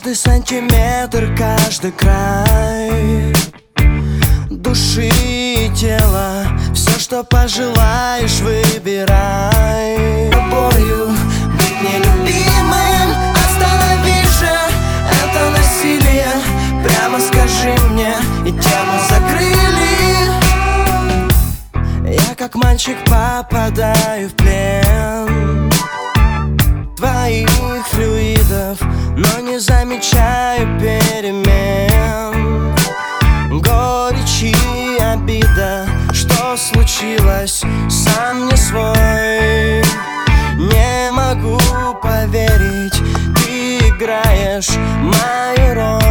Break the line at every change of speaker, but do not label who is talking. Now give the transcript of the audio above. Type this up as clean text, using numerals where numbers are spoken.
Каждый сантиметр, каждый край души и тела, все, что пожелаешь, выбирай. Тобою быть нелюбимым, останови же это насилие. Прямо скажи мне, и тему закрыли. Я как мальчик попадаю в плен твоих флюидов, но не замечаю перемен. Горечь и обида, что случилось, сам не свой. Не могу поверить, ты играешь мою роль.